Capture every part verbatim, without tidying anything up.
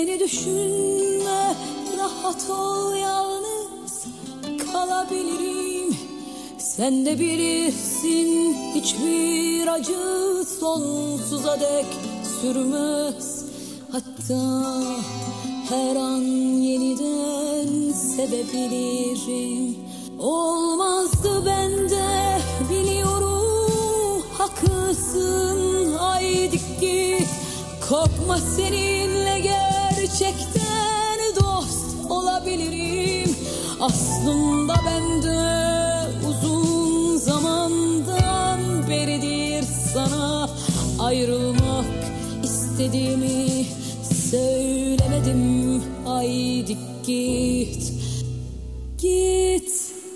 Beni düşünme, rahat ol, yalnız kalabilirim. Sen de bilirsin, hiçbir acı sonsuza dek sürmez. Hatta her an yeniden sevebilirim. Olmazdı bende, biliyorum, haklısın, haydi git. Korkma, seninle gerçekten dost olabilirim. Aslında bende uzun zamandan beridir sana ayrılmak istediğimi söylemedim. Haydi git, git,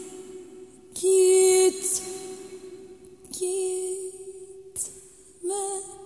git, gitme,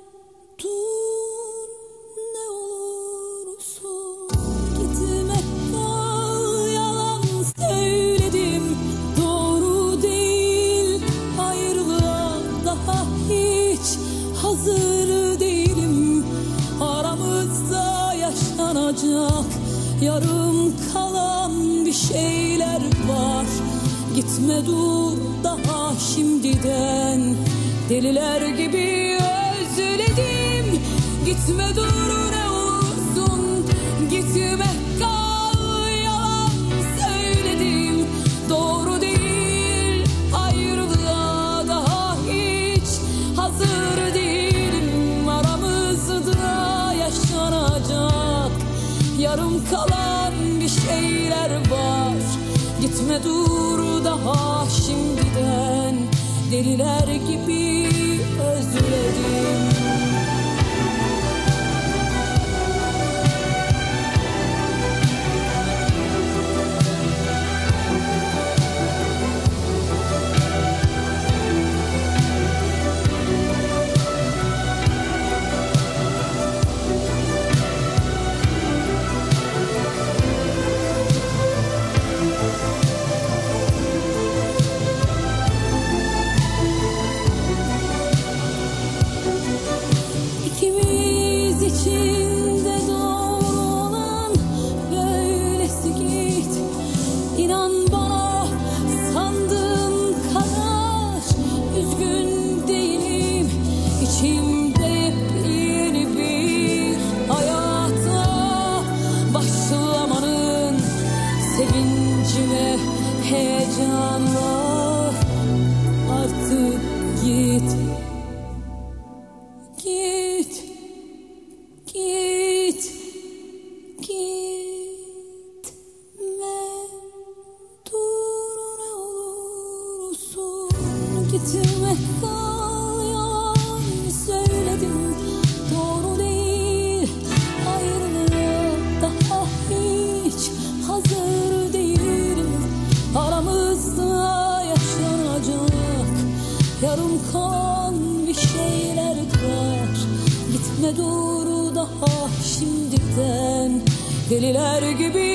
dur ne olursun, gitme, kal, yalan söyledim, doğru değil, ayrılığa daha hiç hazır değilim. Aramızda yaşanacak yarım kalan bir şeyler var. Gitme, dur daha şimdiden, deliler gibi özledim. Gitme, dur ne olursun, gitme, kal, yalan söyledim, doğru değil, ayrılığa daha hiç hazır değilim. Aramızda yaşanacak yarım kalan bir şeyler var. Gitme, dur daha şimdiden, deliler gibi özledim. İkimiz için de doğru olan böylesi, git. İnan bana, sandığın kadar üzgün değilim. İçimde yepyeni bir hayata başlamanın sevinci ve heyecanla. Artık git, git, git, gitme, dur ne olursun, gitme, kal, yalan söyledim, doğru değil, ayrılığa daha hiç hazır değilim. Aramızda yaşanacak yarım kalan bir şeyler var. Gitme, dur daha şimdiden, deliler gibi